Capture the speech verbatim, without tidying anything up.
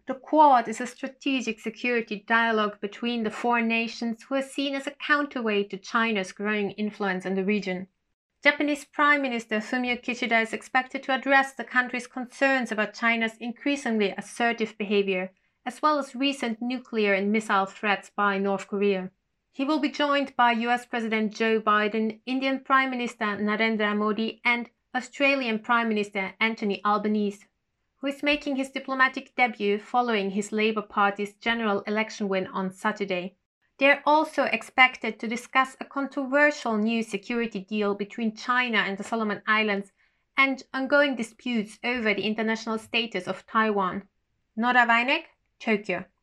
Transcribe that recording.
The Quad is a strategic security dialogue between the four nations who are seen as a counterweight to China's growing influence in the region. Japanese Prime Minister Fumio Kishida is expected to address the country's concerns about China's increasingly assertive behavior, as well as recent nuclear and missile threats by North Korea. He will be joined by U S President Joe Biden, Indian Prime Minister Narendra Modi, and Australian Prime Minister Anthony Albanese, who is making his diplomatic debut following his Labour Party's general election win on Saturday. They are also expected to discuss a controversial new security deal between China and the Solomon Islands and ongoing disputes over the international status of Taiwan. Nora Weineck, Tokyo.